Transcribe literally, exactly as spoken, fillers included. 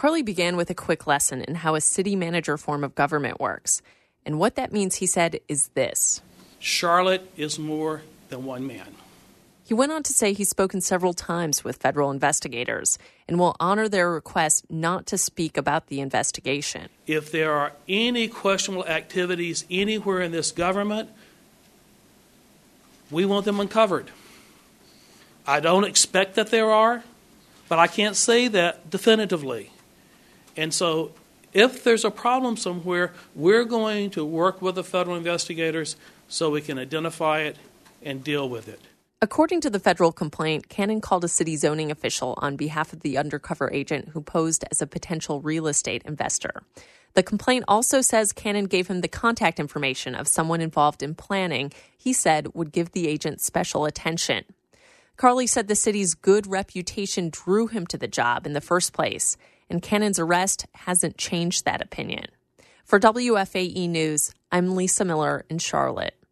Carly began with a quick lesson in how a city manager form of government works. And what that means, he said, is this. Charlotte is more than one man. He went on to say he's spoken several times with federal investigators and will honor their request not to speak about the investigation. If there are any questionable activities anywhere in this government, we want them uncovered. I don't expect that there are, but I can't say that definitively. And so if there's a problem somewhere, we're going to work with the federal investigators so we can identify it and deal with it. According to the federal complaint, Cannon called a city zoning official on behalf of the undercover agent who posed as a potential real estate investor. The complaint also says Cannon gave him the contact information of someone involved in planning he said would give the agent special attention. Carly said the city's good reputation drew him to the job in the first place, and Cannon's arrest hasn't changed that opinion. For W F A E News, I'm Lisa Miller in Charlotte.